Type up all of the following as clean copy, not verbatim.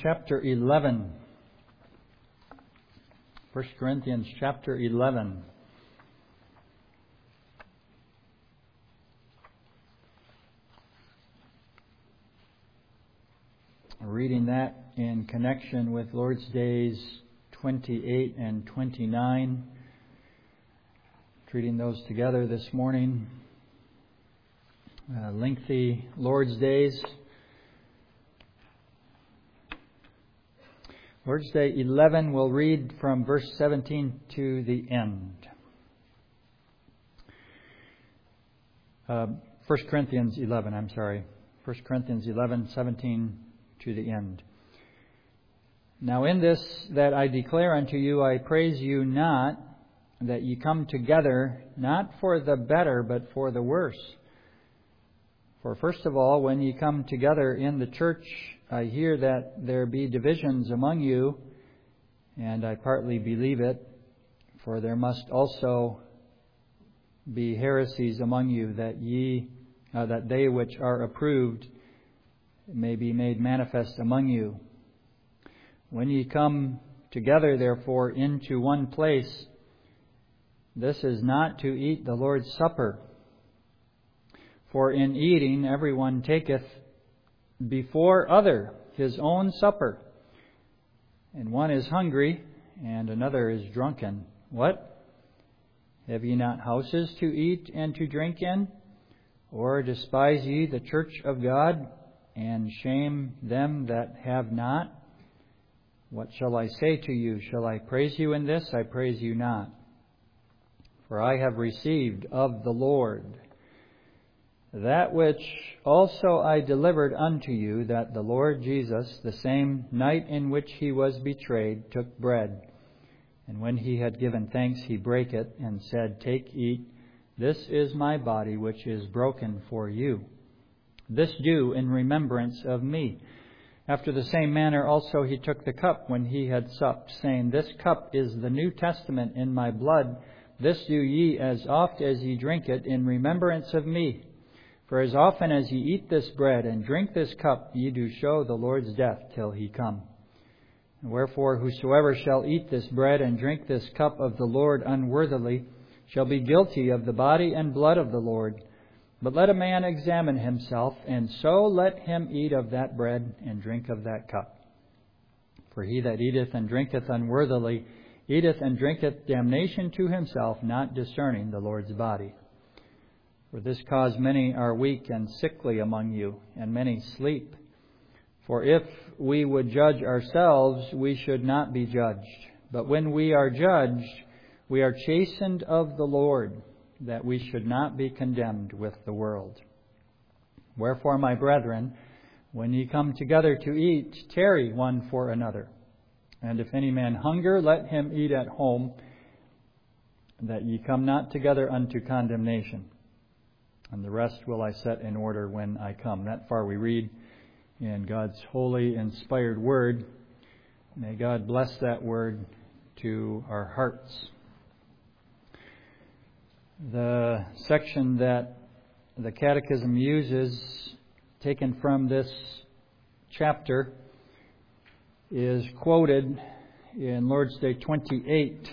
chapter 11. 1 Corinthians chapter 11. Reading that in connection with Lord's Days 28 and 29. Treating those together this morning. Lengthy Lord's Days. Lord's Day 11, we'll read from verse 17 to the end. 1 Corinthians 11, 1 Corinthians 11, 17 to the end. Now in this that I declare unto you, I praise you not, that ye come together, not for the better, but for the worse. For first of all, when ye come together in the church, I hear that there be divisions among you, and I partly believe it, for there must also be heresies among you, that they which are approved may be made manifest among you. When ye come together, therefore, into one place, this is not to eat the Lord's Supper. For in eating every one taketh before other his own supper, and one is hungry, and another is drunken. What? Have ye not houses to eat and to drink in? Or despise ye the church of God, and shame them that have not? What shall I say to you? Shall I praise you in this? I praise you not. For I have received of the Lord that which also I delivered unto you, that the Lord Jesus, the same night in which he was betrayed, took bread. And when he had given thanks, he brake it, and said, Take, eat, this is my body, which is broken for you. This do in remembrance of me. After the same manner also he took the cup when he had supped, saying, This cup is the New Testament in my blood. This do ye as oft as ye drink it in remembrance of me. For as often as ye eat this bread and drink this cup, ye do show the Lord's death till he come. Wherefore whosoever shall eat this bread and drink this cup of the Lord unworthily shall be guilty of the body and blood of the Lord. But let a man examine himself, and so let him eat of that bread and drink of that cup. For he that eateth and drinketh unworthily eateth and drinketh damnation to himself, not discerning the Lord's body. For this cause many are weak and sickly among you, and many sleep. For if we would judge ourselves, we should not be judged. But when we are judged, we are chastened of the Lord, that we should not be condemned with the world. Wherefore, my brethren, when ye come together to eat, tarry one for another. And if any man hunger, let him eat at home, that ye come not together unto condemnation. And the rest will I set in order when I come. That far we read in God's holy, inspired Word. May God bless that Word to our hearts. The section that the Catechism uses, taken from this chapter, is quoted in Lord's Day 28.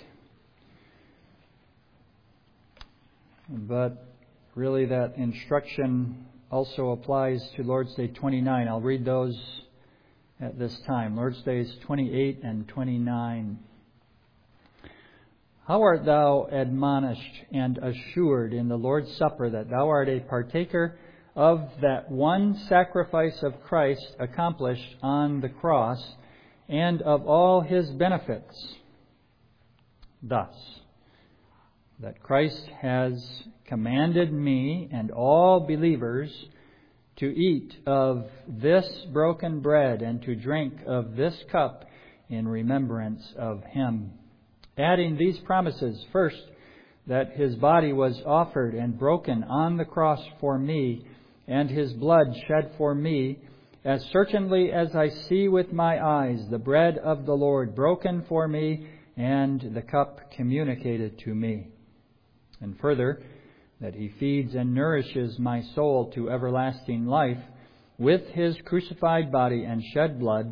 But really, that instruction also applies to Lord's Day 29. I'll read those at this time. Lord's Days 28 and 29. How art thou admonished and assured in the Lord's Supper that thou art a partaker of that one sacrifice of Christ accomplished on the cross, and of all his benefits? Thus, that Christ has commanded me and all believers to eat of this broken bread and to drink of this cup in remembrance of him. Adding these promises: first, that his body was offered and broken on the cross for me, and his blood shed for me, as certainly as I see with my eyes the bread of the Lord broken for me, and the cup communicated to me. And further, that he feeds and nourishes my soul to everlasting life with his crucified body and shed blood,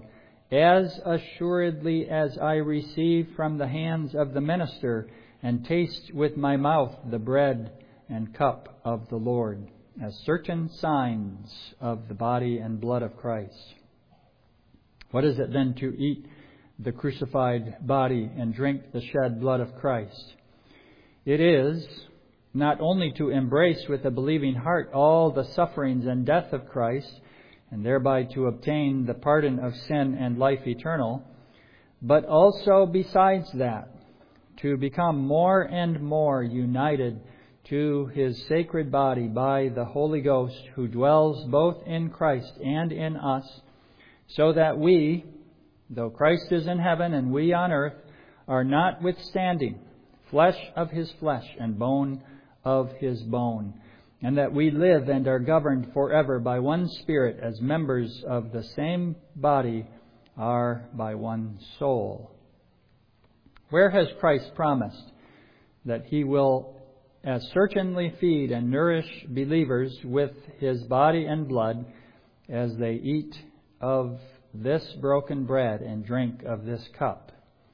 as assuredly as I receive from the hands of the minister and taste with my mouth the bread and cup of the Lord, as certain signs of the body and blood of Christ. What is it then to eat the crucified body and drink the shed blood of Christ? It is not only to embrace with a believing heart all the sufferings and death of Christ, and thereby to obtain the pardon of sin and life eternal, but also besides that, to become more and more united to His sacred body by the Holy Ghost, who dwells both in Christ and in us, so that we, though Christ is in heaven and we on earth, are notwithstanding flesh of His flesh and bone of His bone, and that we live and are governed forever by one Spirit, as members of the same body are by one soul. Where has Christ promised that He will as certainly feed and nourish believers with His body and blood as they eat of this broken bread and drink of this cup?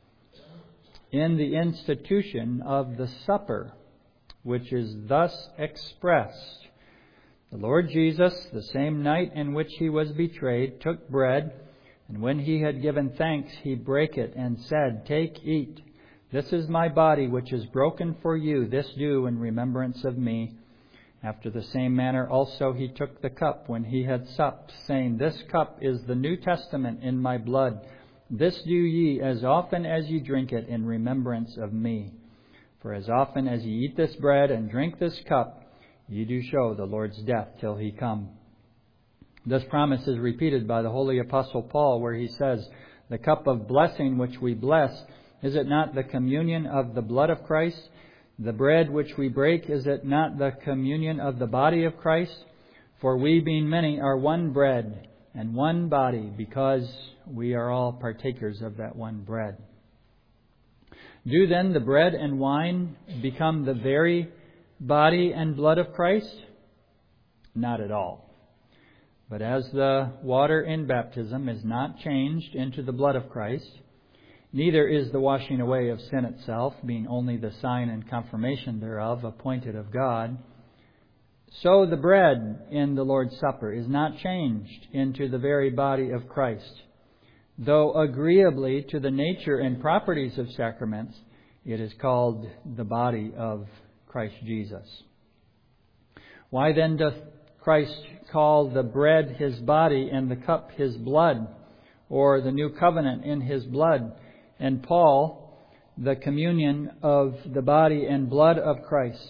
In the institution of the supper, which is thus expressed, the Lord Jesus, the same night in which He was betrayed, took bread, and when He had given thanks, He brake it and said, "Take, eat. This is my body, which is broken for you. This do in remembrance of me." After the same manner also He took the cup when He had supped, saying, "This cup is the New Testament in my blood. This do ye as often as ye drink it in remembrance of me. For as often as ye eat this bread and drink this cup, ye do show the Lord's death till He come." This promise is repeated by the Holy Apostle Paul, where he says, "The cup of blessing which we bless, is it not the communion of the blood of Christ? The bread which we break, is it not the communion of the body of Christ? For we, being many, are one bread and one body, because we are all partakers of that one bread." Do then the bread and wine become the very body and blood of Christ? Not at all. But as the water in baptism is not changed into the blood of Christ, neither is the washing away of sin itself, being only the sign and confirmation thereof, appointed of God, so the bread in the Lord's Supper is not changed into the very body of Christ. Though agreeably to the nature and properties of sacraments, it is called the body of Christ Jesus. Why then doth Christ call the bread His body and the cup His blood, or the new covenant in His blood, and Paul the communion of the body and blood of Christ?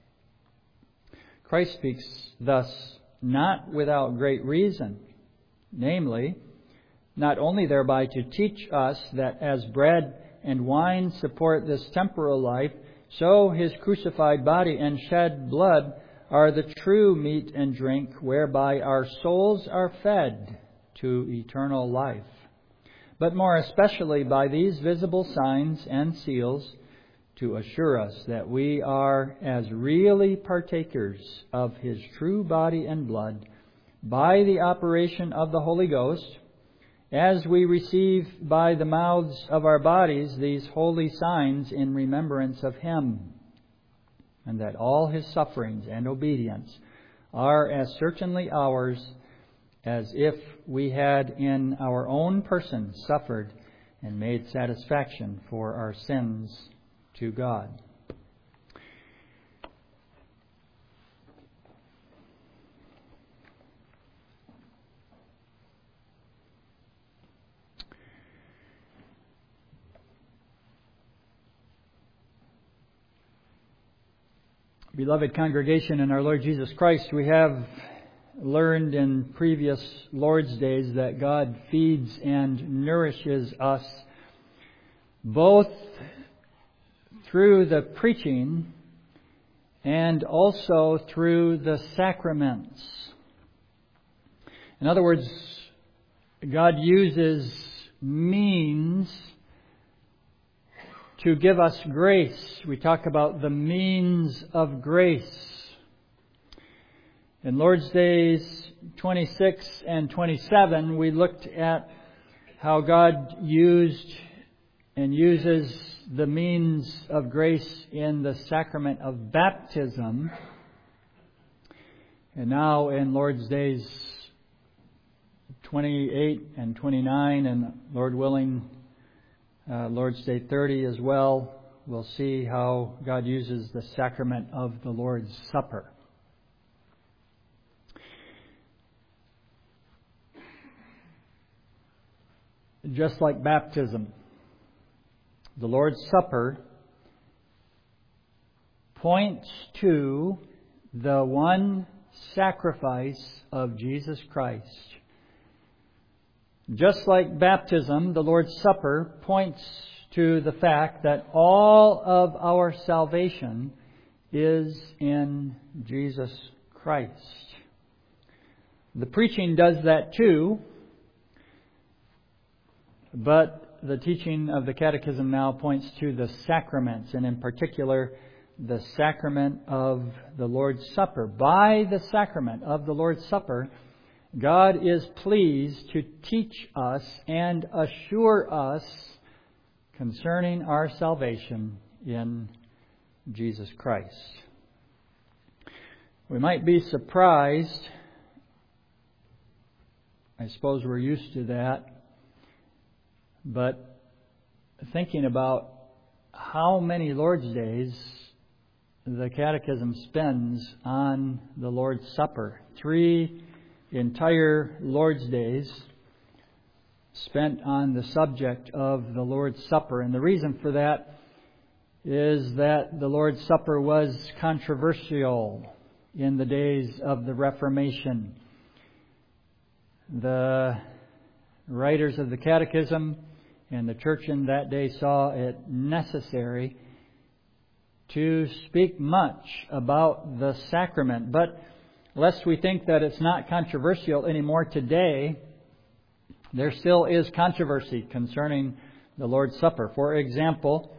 Christ speaks thus not without great reason, namely, not only thereby to teach us that as bread and wine support this temporal life, so His crucified body and shed blood are the true meat and drink whereby our souls are fed to eternal life. But more especially by these visible signs and seals, to assure us that we are as really partakers of His true body and blood by the operation of the Holy Ghost, as we receive by the mouths of our bodies these holy signs in remembrance of Him, and that all His sufferings and obedience are as certainly ours as if we had in our own person suffered and made satisfaction for our sins to God. Beloved congregation in our Lord Jesus Christ, we have learned in previous Lord's days that God feeds and nourishes us both through the preaching and also through the sacraments. In other words, God uses means to give us grace. We talk about the means of grace. In Lord's Days 26 and 27, we looked at how God used and uses the means of grace in the sacrament of baptism. And now in Lord's Days 28 and 29, and Lord willing, Lord's Day 30 as well, we'll see how God uses the sacrament of the Lord's Supper. Just like baptism, the Lord's Supper points to the one sacrifice of Jesus Christ. Just like baptism, the Lord's Supper points to the fact that all of our salvation is in Jesus Christ. The preaching does that too, but the teaching of the Catechism now points to the sacraments, and in particular, the sacrament of the Lord's Supper. By the sacrament of the Lord's Supper, God is pleased to teach us and assure us concerning our salvation in Jesus Christ. We might be surprised, I suppose we're used to that, but thinking about how many Lord's Days the Catechism spends on the Lord's Supper. 3 entire Lord's Days spent on the subject of the Lord's Supper. And the reason for that is that the Lord's Supper was controversial in the days of the Reformation. The writers of the Catechism and the church in that day saw it necessary to speak much about the sacrament. But lest we think that it's not controversial anymore today, there still is controversy concerning the Lord's Supper. For example,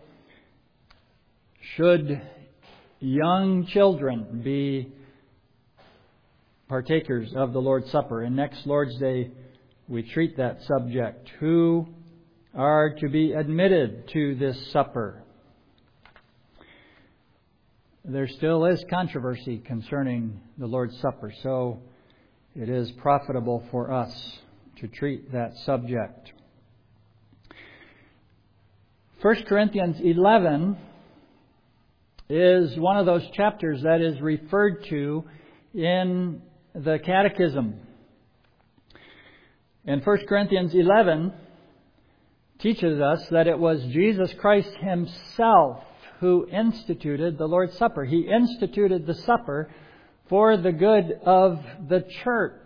should young children be partakers of the Lord's Supper? And next Lord's Day we treat that subject. Who are to be admitted to this supper? There still is controversy concerning the Lord's Supper, so it is profitable for us to treat that subject. 1 Corinthians 11 is one of those chapters that is referred to in the Catechism. And 1 Corinthians 11 teaches us that it was Jesus Christ Himself who instituted the Lord's Supper. He instituted the supper for the good of the church.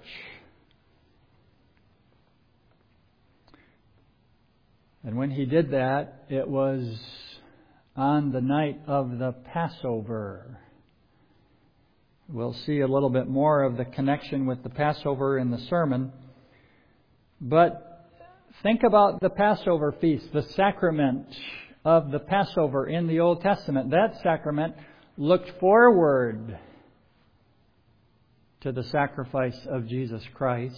And when He did that, it was on the night of the Passover. We'll see a little bit more of the connection with the Passover in the sermon. But think about the Passover feast, the sacrament of the Passover in the Old Testament. That sacrament looked forward to the sacrifice of Jesus Christ.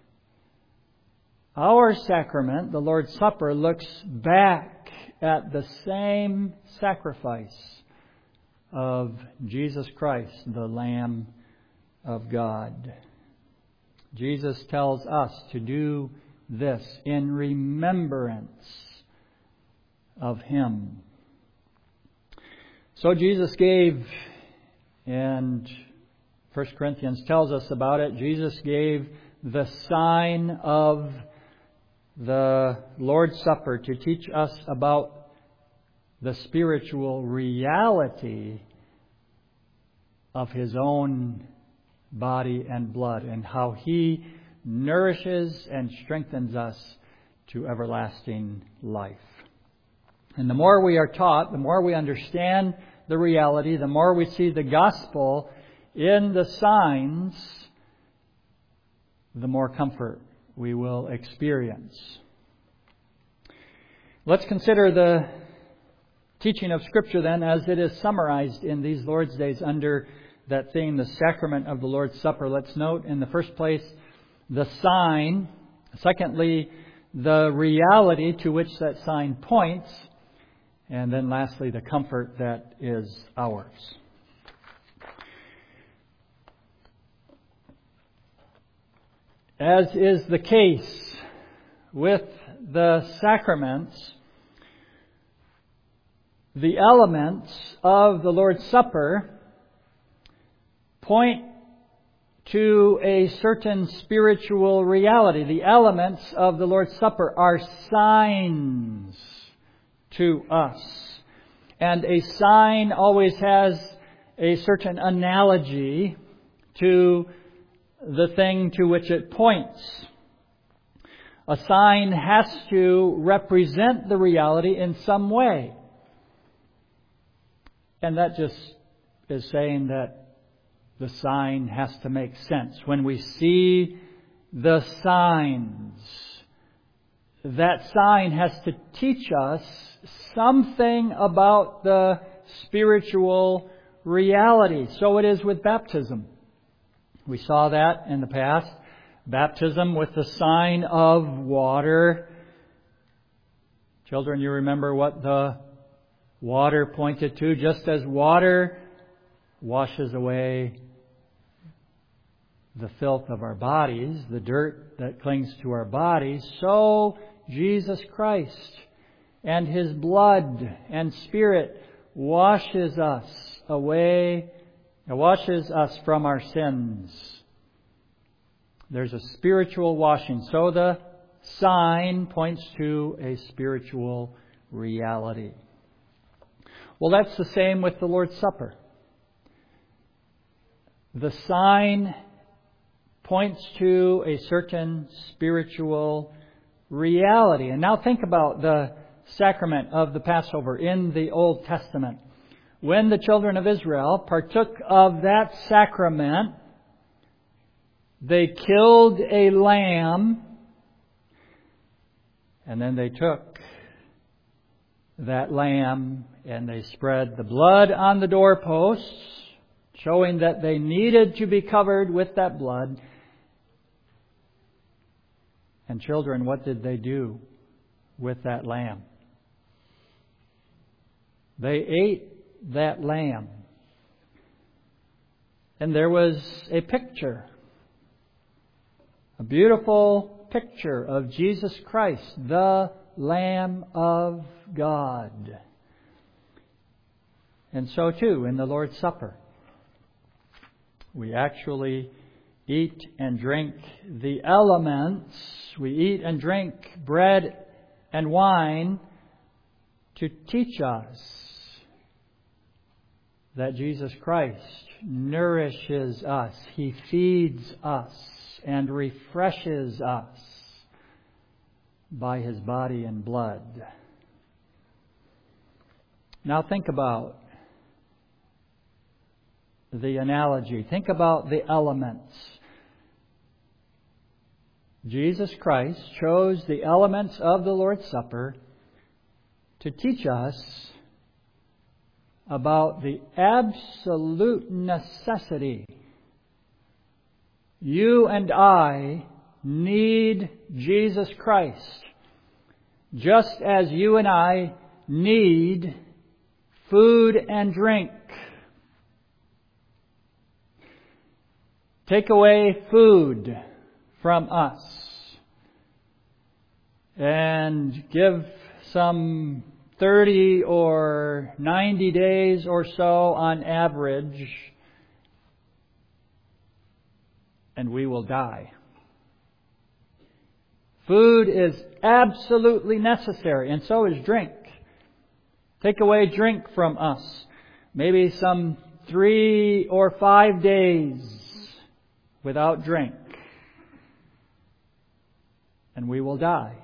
Our sacrament, the Lord's Supper, looks back at the same sacrifice of Jesus Christ, the Lamb of God. Jesus tells us to do this in remembrance of Him. So Jesus gave, and 1 Corinthians tells us about it, Jesus gave the sign of the Lord's Supper to teach us about the spiritual reality of His own body and blood, and how He nourishes and strengthens us to everlasting life. And the more we are taught, the more we understand the reality, the more we see the gospel in the signs, the more comfort we will experience. Let's consider the teaching of Scripture then as it is summarized in these Lord's Days under that theme, the sacrament of the Lord's Supper. Let's note in the first place the sign. Secondly, the reality to which that sign points, and then lastly, the comfort that is ours. As is the case with the sacraments, the elements of the Lord's Supper point to a certain spiritual reality. The elements of the Lord's Supper are signs to us. And a sign always has a certain analogy to the thing to which it points. A sign has to represent the reality in some way. And that just is saying that the sign has to make sense. When we see the signs, that sign has to teach us something about the spiritual reality. So it is with baptism. We saw that in the past. Baptism with the sign of water. Children, you remember what the water pointed to? Just as water washes away the filth of our bodies, the dirt that clings to our bodies, so Jesus Christ and His blood and Spirit washes us away, washes us from our sins. There's a spiritual washing. So the sign points to a spiritual reality. Well, that's the same with the Lord's Supper. The sign points to a certain spiritual reality. And now think about the sacrament of the Passover in the Old Testament. When the children of Israel partook of that sacrament, they killed a lamb, and then they took that lamb and they spread the blood on the doorposts, showing that they needed to be covered with that blood. And children, what did they do with that lamb? They ate that lamb. And there was a picture, a beautiful picture of Jesus Christ, the Lamb of God. And so too, in the Lord's Supper, we actually eat and drink the elements. We eat and drink bread and wine to teach us that Jesus Christ nourishes us. He feeds us and refreshes us by His body and blood. Now think about the analogy. Think about the elements. Jesus Christ chose the elements of the Lord's Supper to teach us about the absolute necessity. You and I need Jesus Christ, just as you and I need food and drink. Take away food from us and give some 30 or 90 days or so on average, and we will die. Food is absolutely necessary, and so is drink. Take away drink from us. Maybe some 3 or 5 days without drink, and we will die.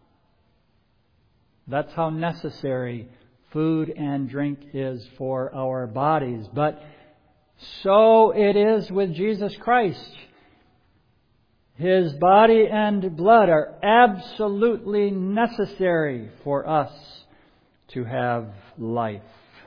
That's how necessary food and drink is for our bodies. But so it is with Jesus Christ. His body and blood are absolutely necessary for us to have life.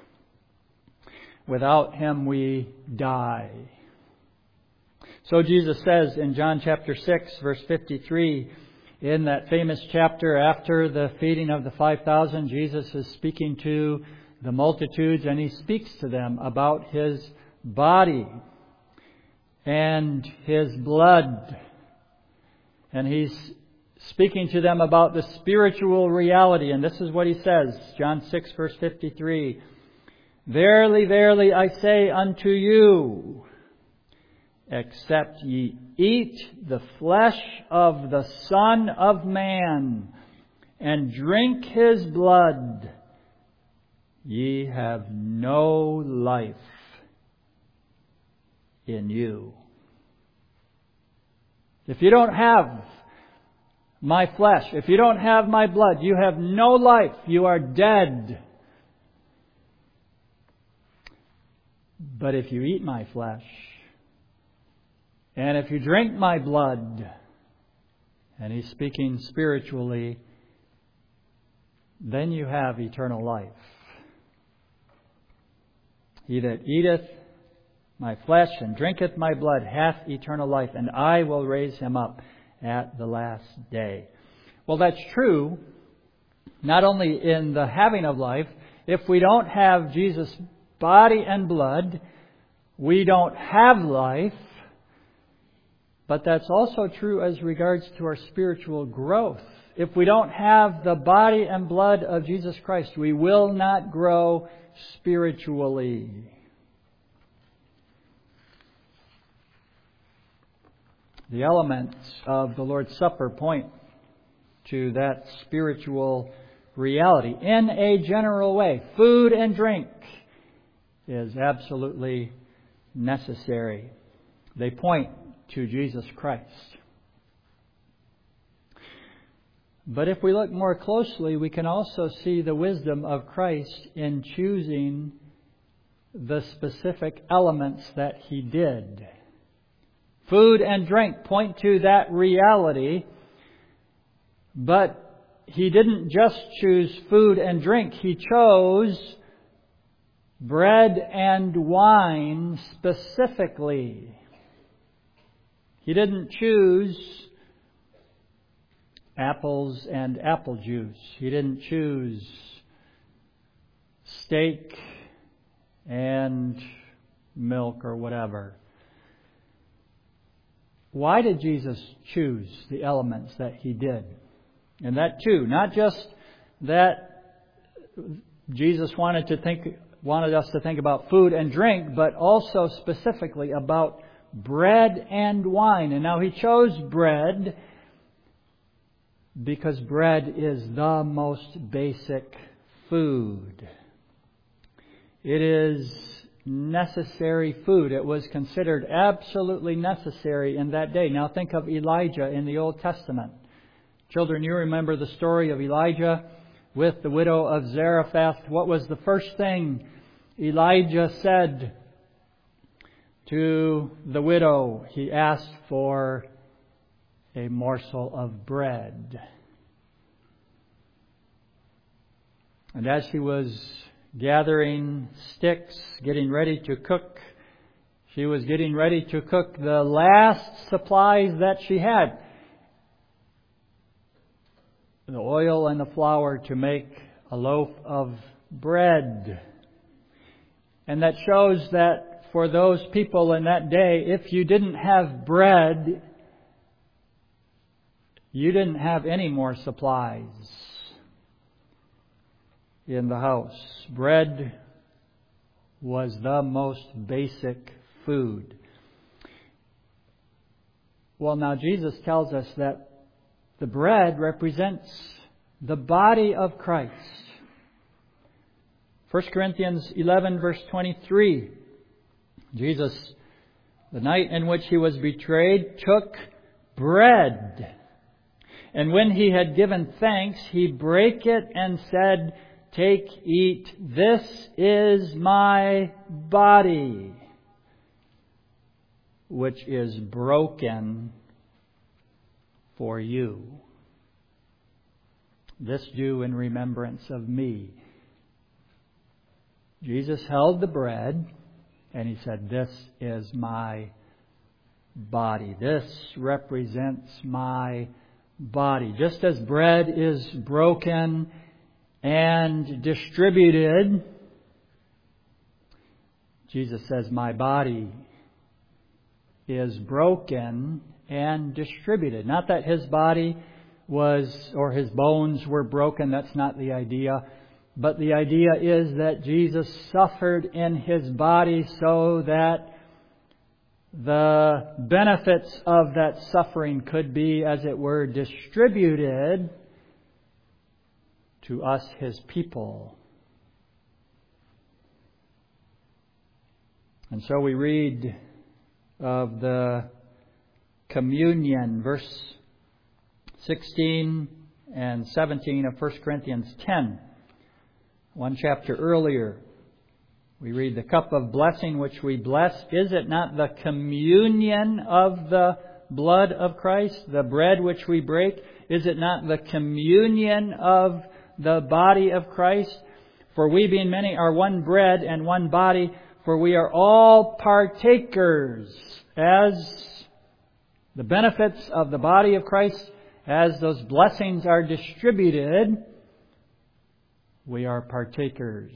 Without Him we die. So Jesus says in John chapter 6, verse 53, In that famous chapter after the feeding of the 5,000, Jesus is speaking to the multitudes, and He speaks to them about His body and His blood. And He's speaking to them about the spiritual reality. And this is what He says, John 6, verse 53. Verily, verily, I say unto you, except ye eat the flesh of the Son of Man and drink His blood, ye have no life in you. If you don't have my flesh, if you don't have my blood, you have no life. You are dead. But if you eat my flesh, and if you drink my blood, and He's speaking spiritually, then you have eternal life. He that eateth my flesh and drinketh my blood hath eternal life, and I will raise him up at the last day. Well, that's true, not only in the having of life. If we don't have Jesus' body and blood, we don't have life. But that's also true as regards to our spiritual growth. If we don't have the body and blood of Jesus Christ, we will not grow spiritually. The elements of the Lord's Supper point to that spiritual reality in a general way. Food and drink is absolutely necessary. They point to Jesus Christ. But if we look more closely, we can also see the wisdom of Christ in choosing the specific elements that He did. Food and drink point to that reality, but He didn't just choose food and drink. He chose bread and wine specifically. He didn't choose apples and apple juice. He didn't choose steak and milk or whatever. Why did Jesus choose the elements that He did? And that too, not just that Jesus wanted us to think about food and drink, but also specifically about bread and wine. And now He chose bread because bread is the most basic food. It is necessary food. It was considered absolutely necessary in that day. Now think of Elijah in the Old Testament. Children, you remember the story of Elijah with the widow of Zarephath. What was the first thing Elijah said to the widow? He asked for a morsel of bread. And as she was gathering sticks, getting ready to cook, she was getting ready to cook the last supplies that she had. The oil and the flour to make a loaf of bread. And that shows that for those people in that day, if you didn't have bread, you didn't have any more supplies in the house. Bread was the most basic food. Well, now Jesus tells us that the bread represents the body of Christ. 1 Corinthians 11 verse 23. Jesus, the night in which He was betrayed, took bread. And when He had given thanks, He brake it and said, "Take, eat, this is my body, which is broken for you. This do in remembrance of me." Jesus held the bread and He said, "This is my body. This represents my body. Just as bread is broken and distributed, Jesus says, my body is broken and distributed. Not that His body or His bones were broken. That's not the idea. But the idea is that Jesus suffered in His body so that the benefits of that suffering could be, as it were, distributed to us, His people. And so we read of the communion, verse 16 and 17 of 1 Corinthians 10. One chapter earlier, we read, the cup of blessing which we bless, is it not the communion of the blood of Christ? The bread which we break, is it not the communion of the body of Christ? For we being many are one bread and one body, for we are all partakers. As the benefits of the body of Christ, as those blessings are distributed, we are partakers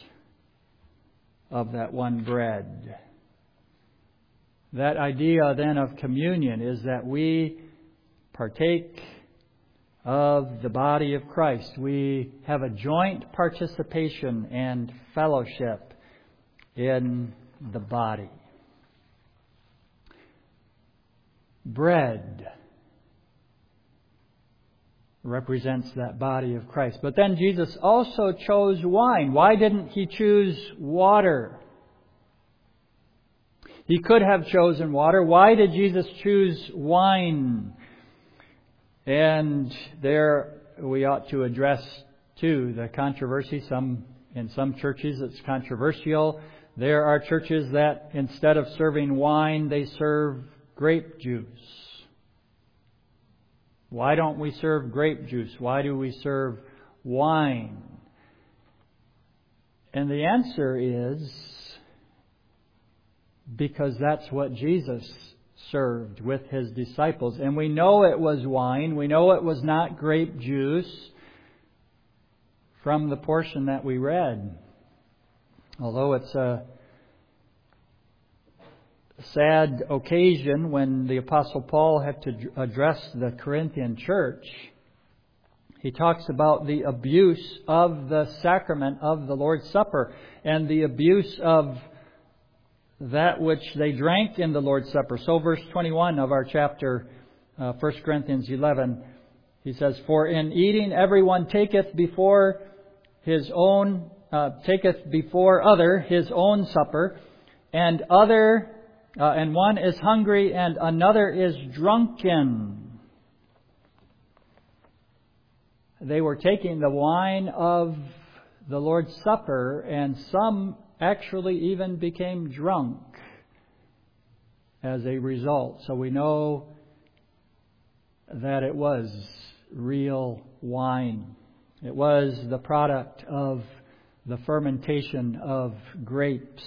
of that one bread. That idea then of communion is that we partake of the body of Christ. We have a joint participation and fellowship in the body. Bread represents that body of Christ. But then Jesus also chose wine. Why didn't He choose water? He could have chosen water. Why did Jesus choose wine? And there we ought to address, too, the controversy. In some churches it's controversial. There are churches that instead of serving wine, they serve grape juice. Why don't we serve grape juice? Why do we serve wine? And the answer is because that's what Jesus served with His disciples. And we know it was wine. We know it was not grape juice from the portion that we read. Although it's a sad occasion when the Apostle Paul had to address the Corinthian church, he talks about the abuse of the sacrament of the Lord's Supper and the abuse of that which they drank in the Lord's Supper. So verse 21 of our chapter 1 Corinthians 11, he says, for in eating everyone taketh before other his own supper, and one is hungry and another is drunken. They were taking the wine of the Lord's Supper, and some actually even became drunk as a result. So we know that it was real wine. It was the product of the fermentation of grapes.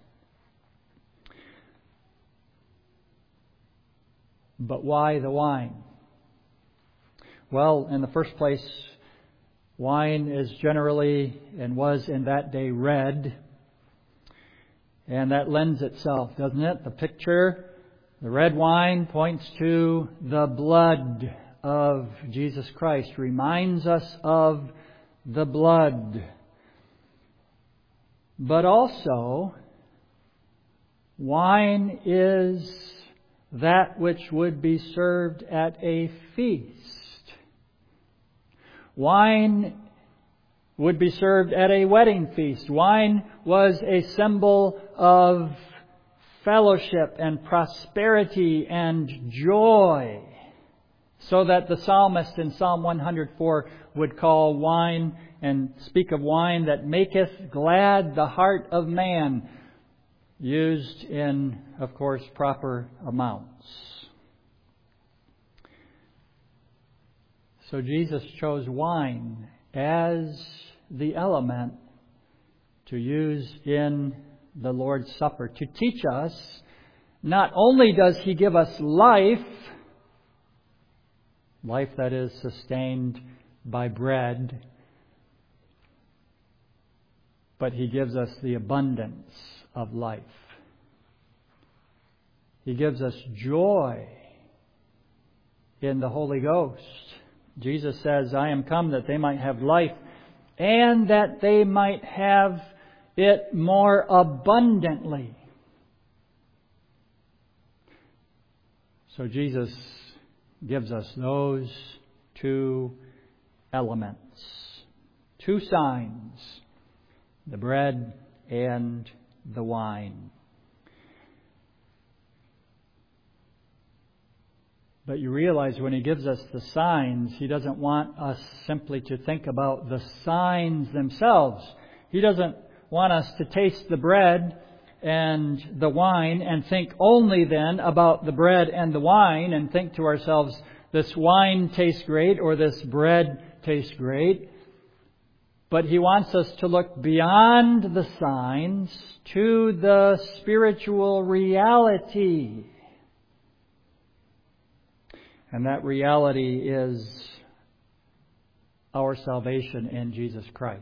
But why the wine? Well, in the first place, wine is generally and was in that day red. And that lends itself, doesn't it? The picture, the red wine points to the blood of Jesus Christ, reminds us of the blood. But also, wine is that which would be served at a feast. Wine would be served at a wedding feast. Wine was a symbol of fellowship and prosperity and joy. So that the psalmist in Psalm 104 would call wine and speak of wine that maketh glad the heart of man, used in, of course, proper amounts. So Jesus chose wine as the element to use in the Lord's Supper to teach us, not only does He give us life, life that is sustained by bread, but He gives us the abundance of life. He gives us joy in the Holy Ghost. Jesus says, I am come that they might have life and that they might have it more abundantly. So Jesus gives us those two elements, two signs, the bread and the wine. But you realize when He gives us the signs, He doesn't want us simply to think about the signs themselves. He doesn't want us to taste the bread and the wine and think only then about the bread and the wine and think to ourselves, this wine tastes great or this bread tastes great. But He wants us to look beyond the signs to the spiritual reality. And that reality is our salvation in Jesus Christ.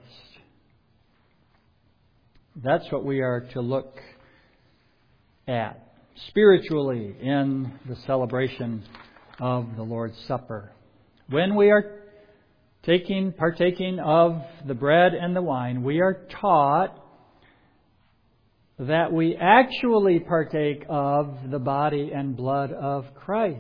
That's what we are to look at spiritually in the celebration of the Lord's Supper. When we are partaking of the bread and the wine, we are taught that we actually partake of the body and blood of Christ.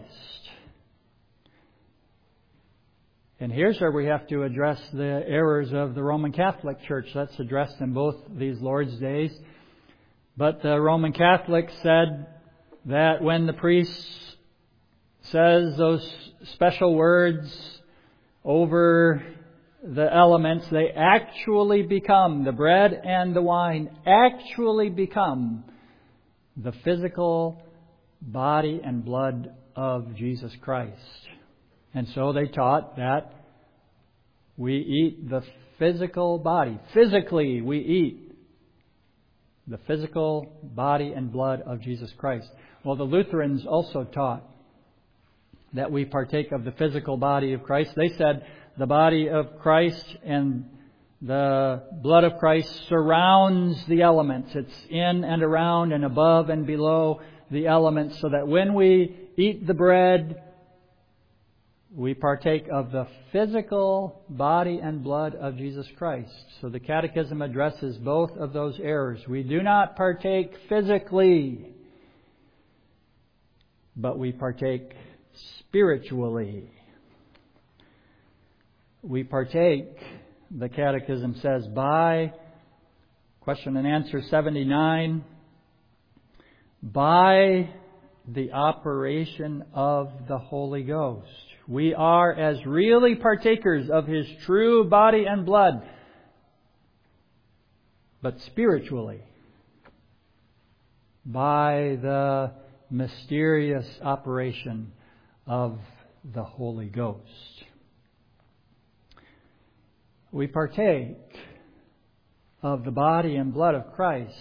And here's where we have to address the errors of the Roman Catholic Church. That's addressed in both these Lord's days. But the Roman Catholic said that when the priest says those special words over the elements, they actually become, the bread and the wine actually become the physical body and blood of Jesus Christ. And so they taught that we eat the physical body. Physically, we eat the physical body and blood of Jesus Christ. Well, the Lutherans also taught that we partake of the physical body of Christ. They said the body of Christ and the blood of Christ surrounds the elements. It's in and around and above and below the elements, so that when we eat the bread, we partake of the physical body and blood of Jesus Christ. So the Catechism addresses both of those errors. We do not partake physically, but we partake spiritually. We partake, the Catechism says, by, question and answer 79, by the operation of the Holy Ghost. We are as really partakers of His true body and blood, but spiritually, by the mysterious operation of the Holy Ghost. We partake of the body and blood of Christ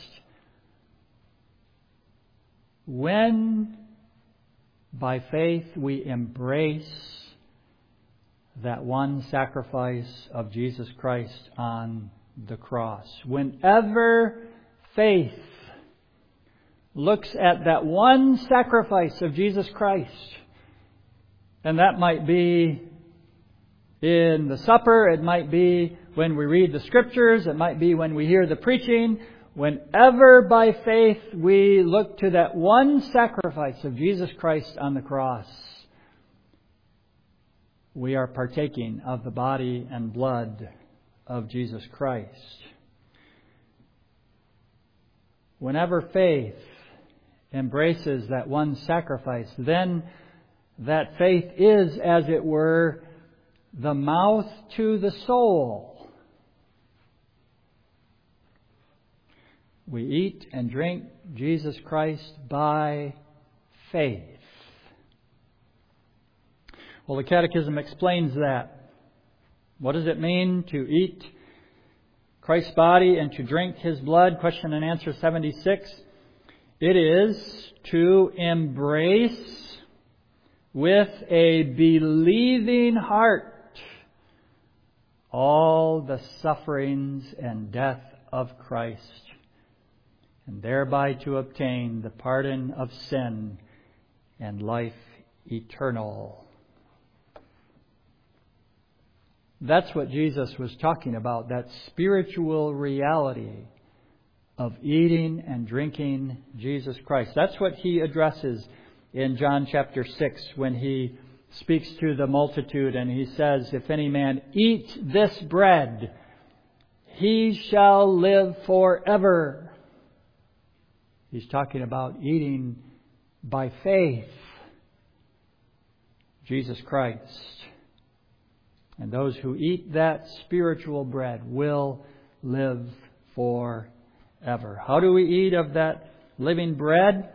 when, by faith, we embrace that one sacrifice of Jesus Christ on the cross. Whenever faith looks at that one sacrifice of Jesus Christ, and that might be in the supper, it might be when we read the Scriptures, it might be when we hear the preaching. Whenever by faith we look to that one sacrifice of Jesus Christ on the cross, we are partaking of the body and blood of Jesus Christ. Whenever faith embraces that one sacrifice, then that faith is, as it were, the mouth to the soul. We eat and drink Jesus Christ by faith. Well, the Catechism explains that. What does it mean to eat Christ's body and to drink His blood? Question and answer 76. It is to embrace with a believing heart all the sufferings and death of Christ, and thereby to obtain the pardon of sin and life eternal. That's what Jesus was talking about, that spiritual reality of eating and drinking Jesus Christ. That's what He addresses in John chapter 6 when He speaks to the multitude and He says, if any man eat this bread, he shall live forever. He's talking about eating by faith Jesus Christ. And those who eat that spiritual bread will live forever. How do we eat of that living bread?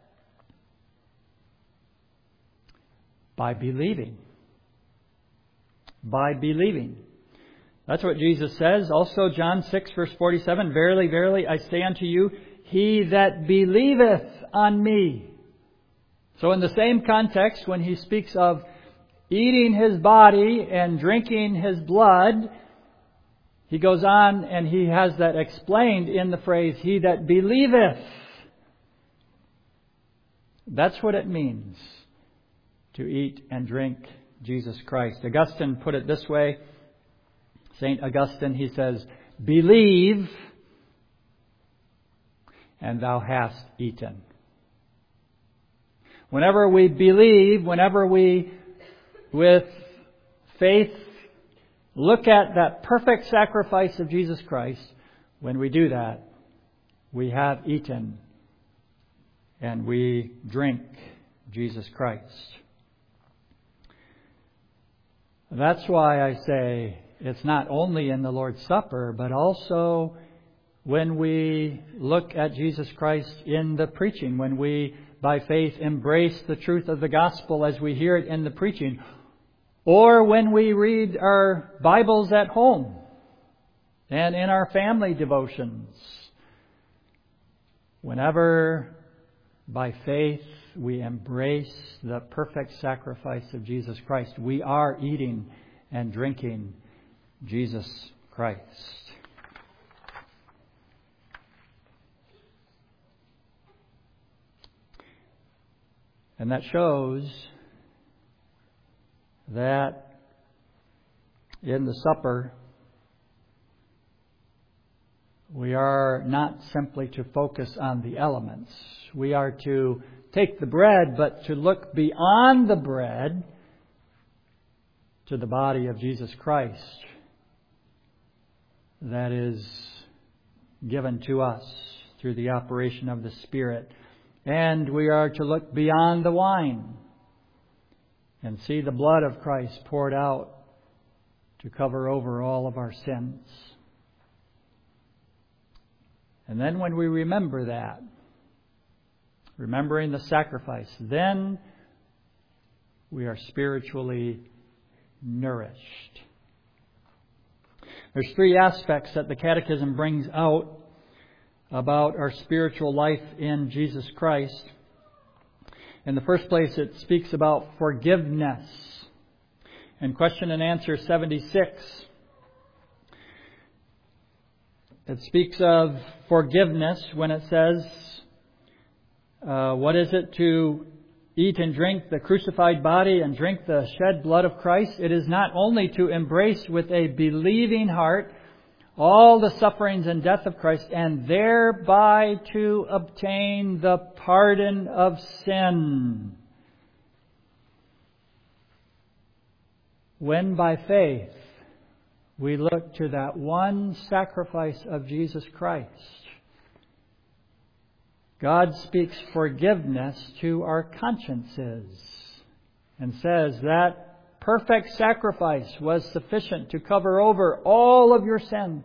By believing. By believing. That's what Jesus says. Also, John 6, verse 47, Verily, verily, I say unto you, he that believeth on me. So in the same context, when He speaks of eating His body and drinking His blood, He goes on and He has that explained in the phrase, he that believeth. That's what it means to eat and drink Jesus Christ. Augustine put it this way. St. Augustine, he says, believe and thou hast eaten. Whenever we believe, whenever we, with faith, look at that perfect sacrifice of Jesus Christ, when we do that, we have eaten and we drink Jesus Christ. That's why I say it's not only in the Lord's Supper, but also when we look at Jesus Christ in the preaching, when we, by faith, embrace the truth of the gospel as we hear it in the preaching, or when we read our Bibles at home and in our family devotions. Whenever, by faith, we embrace the perfect sacrifice of Jesus Christ, we are eating and drinking Jesus Christ. And that shows that in the supper, we are not simply to focus on the elements. We are to take the bread, but to look beyond the bread to the body of Jesus Christ that is given to us through the operation of the Spirit. And we are to look beyond the wine and see the blood of Christ poured out to cover over all of our sins. And then when we remember that, remembering the sacrifice, then we are spiritually nourished. There's three aspects that the Catechism brings out about our spiritual life in Jesus Christ. In the first place, it speaks about forgiveness. In question and answer 76, it speaks of forgiveness when it says, what is it to eat and drink the crucified body and drink the shed blood of Christ? It is not only to embrace with a believing heart all the sufferings and death of Christ, and thereby to obtain the pardon of sin. When by faith we look to that one sacrifice of Jesus Christ, God speaks forgiveness to our consciences and says that perfect sacrifice was sufficient to cover over all of your sins.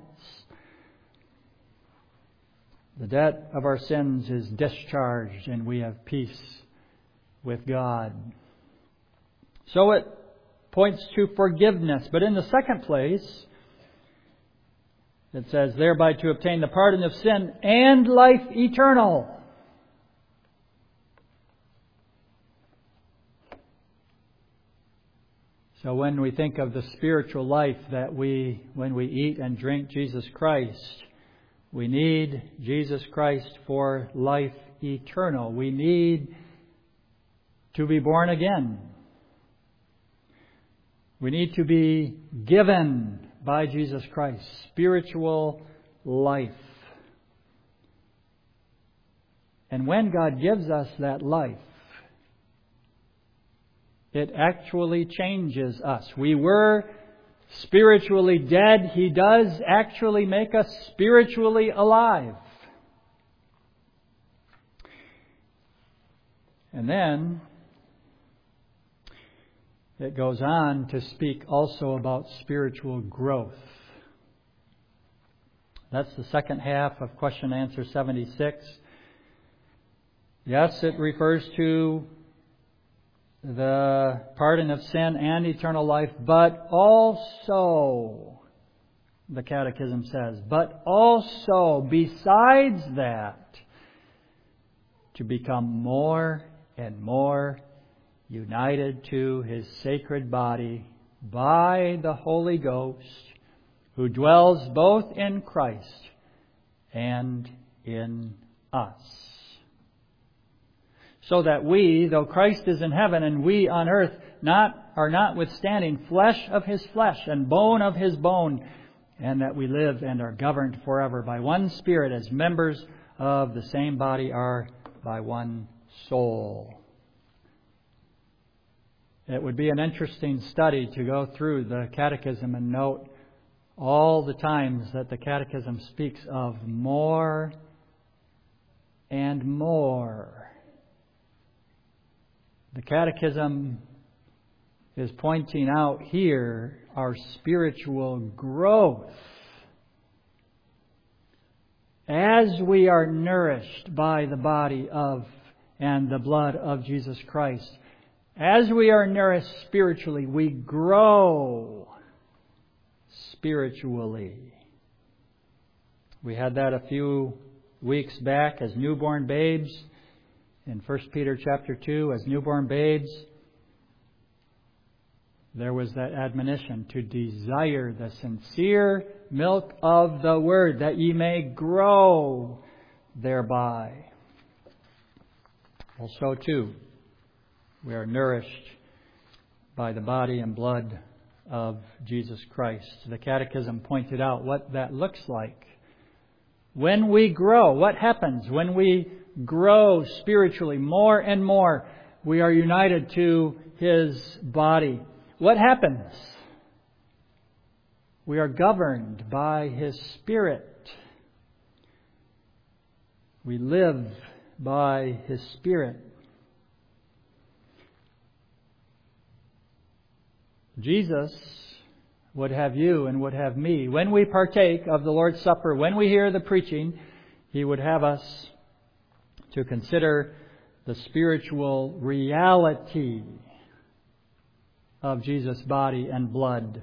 The debt of our sins is discharged and we have peace with God. So it points to forgiveness. But in the second place, it says, thereby to obtain the pardon of sin and life eternal. So when we think of the spiritual life when we eat and drink Jesus Christ, we need Jesus Christ for life eternal. We need to be born again. We need to be given by Jesus Christ spiritual life. And when God gives us that life, it actually changes us. We were spiritually dead. He does actually make us spiritually alive. And then it goes on to speak also about spiritual growth. That's the second half of question and answer 76. Yes, it refers to the pardon of sin and eternal life, but also, the Catechism says, but also, besides that, to become more and more united to His sacred body by the Holy Ghost, who dwells both in Christ and in us. So that we, though Christ is in heaven and we on earth, are notwithstanding flesh of His flesh and bone of His bone, and that we live and are governed forever by one Spirit, as members of the same body are by one soul. It would be an interesting study to go through the Catechism and note all the times that the Catechism speaks of more and more. The Catechism is pointing out here our spiritual growth as we are nourished by the body of and the blood of Jesus Christ. As we are nourished spiritually, we grow spiritually. We had that a few weeks back as newborn babes. In 1 Peter chapter 2, as newborn babes, there was that admonition to desire the sincere milk of the Word, that ye may grow thereby. Also, too, we are nourished by the body and blood of Jesus Christ. The Catechism pointed out what that looks like. When we grow, what happens when we grow spiritually more and more? We are united to His body. What happens? We are governed by His Spirit. We live by His Spirit. Jesus would have you and would have me, when we partake of the Lord's Supper, when we hear the preaching, He would have us to consider the spiritual reality of Jesus' body and blood.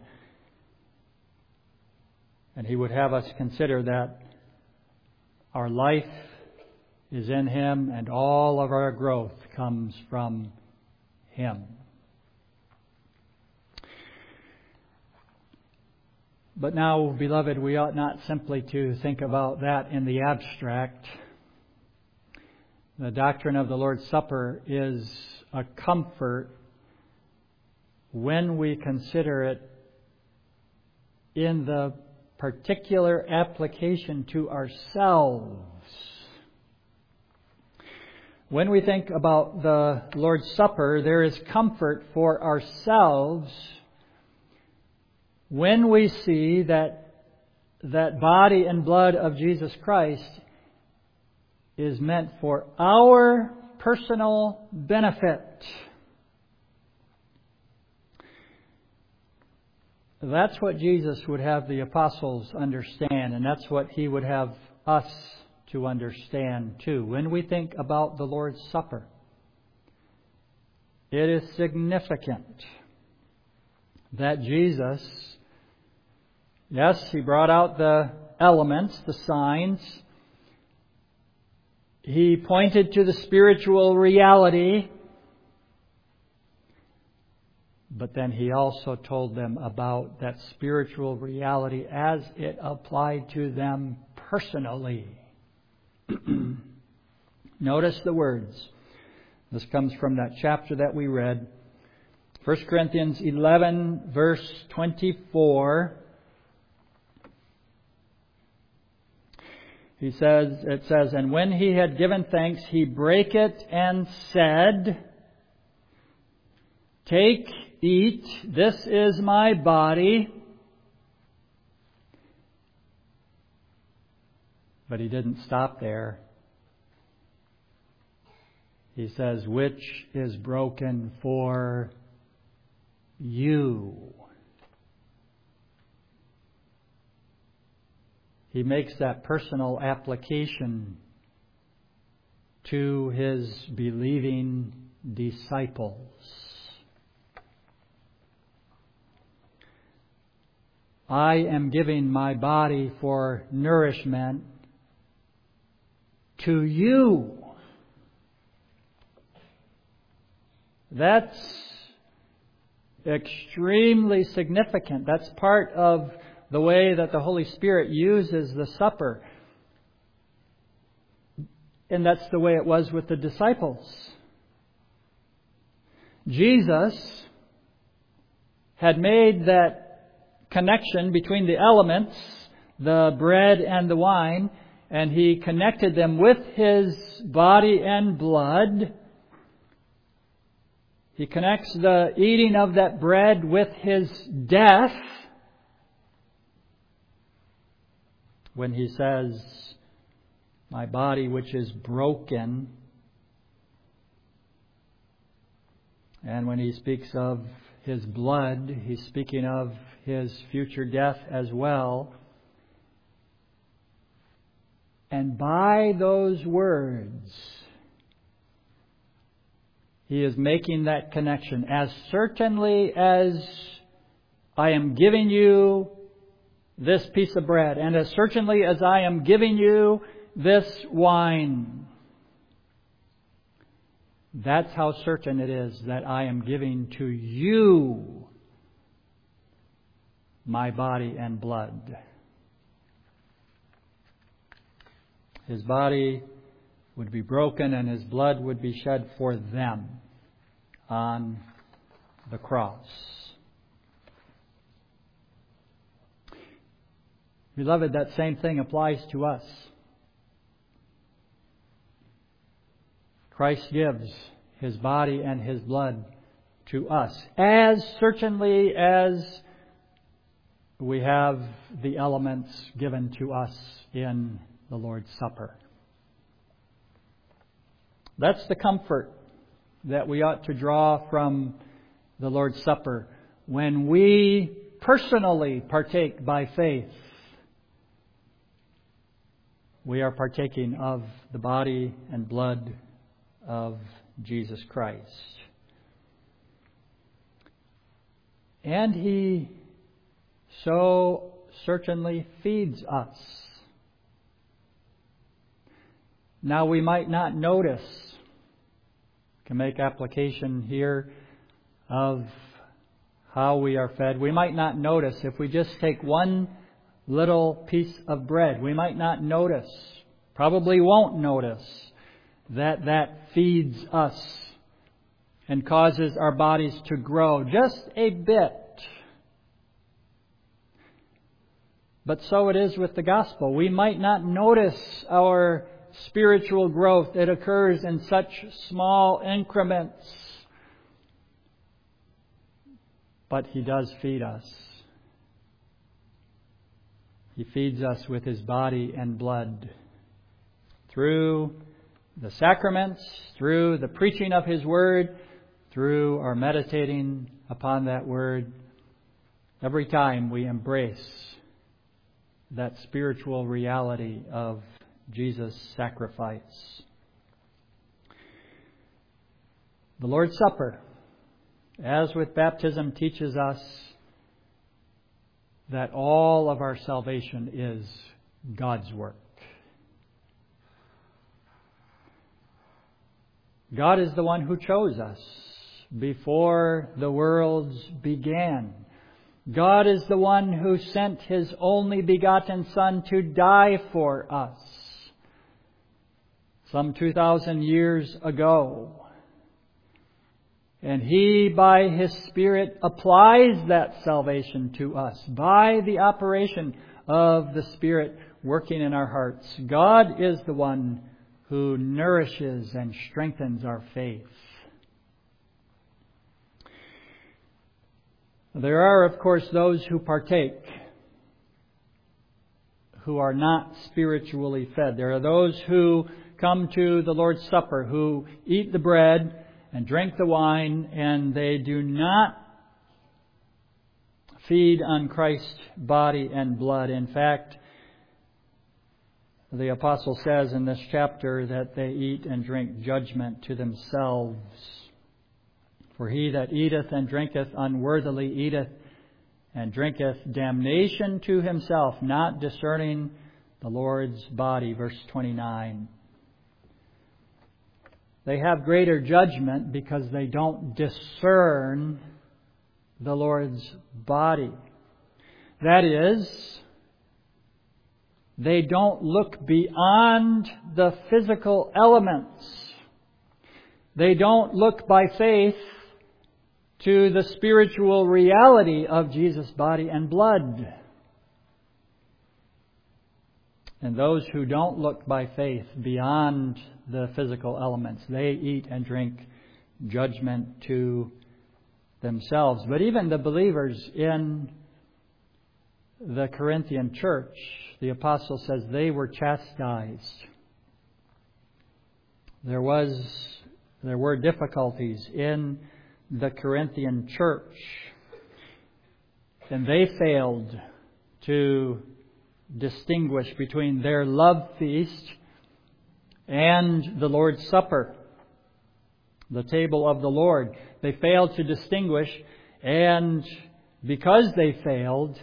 And He would have us consider that our life is in Him and all of our growth comes from Him. But now, beloved, we ought not simply to think about that in the abstract. The doctrine of the Lord's Supper is a comfort when we consider it in the particular application to ourselves. When we think about the Lord's Supper, there is comfort for ourselves when we see that body and blood of Jesus Christ is meant for our personal benefit. That's what Jesus would have the apostles understand, and that's what He would have us to understand too. When we think about the Lord's Supper, it is significant that Jesus, yes, He brought out the elements, the signs. He pointed to the spiritual reality. But then He also told them about that spiritual reality as it applied to them personally. Notice the words. This comes from that chapter that we read. 1 Corinthians 11, verse 24. It says, "And when He had given thanks, He brake it and said, 'Take, eat, this is my body.'" But He didn't stop there. He says, "Which is broken for you." He makes that personal application to His believing disciples. I am giving my body for nourishment to you. That's extremely significant. That's part of the way that the Holy Spirit uses the supper. And that's the way it was with the disciples. Jesus had made that connection between the elements, the bread and the wine, and He connected them with His body and blood. He connects the eating of that bread with His death when He says, "My body which is broken." And when He speaks of His blood, He's speaking of His future death as well. And by those words, He is making that connection. As certainly as I am giving you this piece of bread, and as certainly as I am giving you this wine, that's how certain it is that I am giving to you my body and blood. His body would be broken and His blood would be shed for them on the cross. Beloved, that same thing applies to us. Christ gives His body and His blood to us, as certainly as we have the elements given to us in the Lord's Supper. That's the comfort that we ought to draw from the Lord's Supper when we personally partake by faith. We are partaking of the body and blood of Jesus Christ. And He so certainly feeds us. Now we might not notice, can make application here of how we are fed. We might not notice if we just take one little piece of bread. We might not notice, probably won't notice, that feeds us and causes our bodies to grow just a bit. But so it is with the gospel. We might not notice our spiritual growth. It occurs in such small increments. But He does feed us. He feeds us with His body and blood through the sacraments, through the preaching of His Word, through our meditating upon that Word. Every time we embrace that spiritual reality of Jesus' sacrifice. The Lord's Supper, as with baptism, teaches us that all of our salvation is God's work. God is the one who chose us before the worlds began. God is the one who sent His only begotten Son to die for us some 2,000 years ago. And He, by His Spirit, applies that salvation to us by the operation of the Spirit working in our hearts. God is the one who nourishes and strengthens our faith. There are, of course, those who partake who are not spiritually fed. There are those who come to the Lord's Supper, who eat the bread and drink the wine, and they do not feed on Christ's body and blood. In fact, the apostle says in this chapter that they eat and drink judgment to themselves. For he that eateth and drinketh unworthily eateth and drinketh damnation to himself, not discerning the Lord's body. Verse 29. They have greater judgment because they don't discern the Lord's body. That is, they don't look beyond the physical elements. They don't look by faith to the spiritual reality of Jesus' body and blood. And those who don't look by faith beyond the physical elements, they eat and drink judgment to themselves. But even the believers in the Corinthian church, the apostle says they were chastised. There were difficulties in the Corinthian church, and they failed to distinguish between their love feast and the Lord's Supper, the table of the Lord. They failed to distinguish, and because they failed,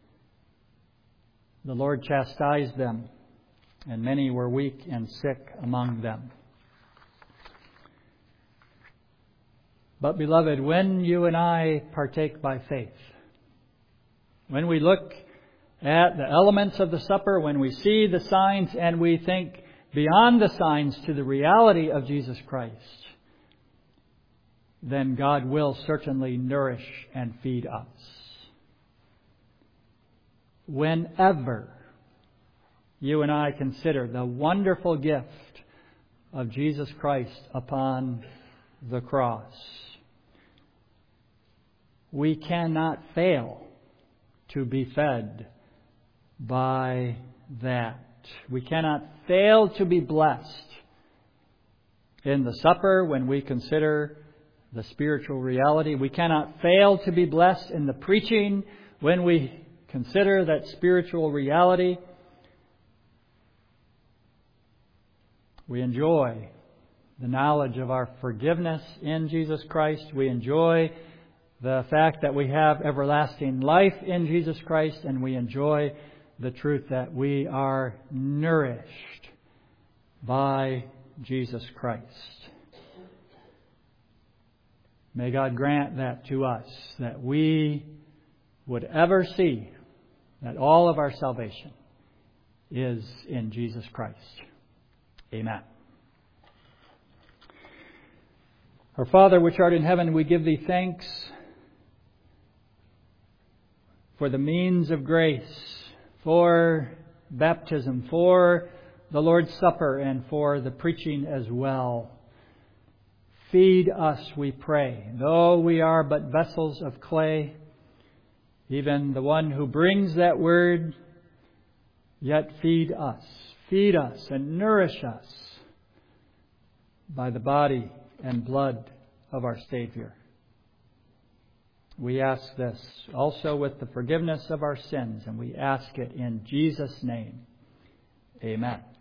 the Lord chastised them, and many were weak and sick among them. But beloved, when you and I partake by faith, when we look at the elements of the supper, when we see the signs and we think beyond the signs to the reality of Jesus Christ, then God will certainly nourish and feed us. Whenever you and I consider the wonderful gift of Jesus Christ upon the cross, we cannot fail to be fed by that. We cannot fail to be blessed in the supper when we consider the spiritual reality. We cannot fail to be blessed in the preaching when we consider that spiritual reality. We enjoy the knowledge of our forgiveness in Jesus Christ. We enjoy the fact that we have everlasting life in Jesus Christ, and we enjoy the truth that we are nourished by Jesus Christ. May God grant that to us, that we would ever see that all of our salvation is in Jesus Christ. Amen. Our Father, which art in heaven, we give Thee thanks for the means of grace, for baptism, for the Lord's Supper, and for the preaching as well. Feed us, we pray. Though we are but vessels of clay, even the one who brings that word, yet feed us. Feed us and nourish us by the body and blood of our Savior. We ask this also with the forgiveness of our sins, and we ask it in Jesus' name. Amen.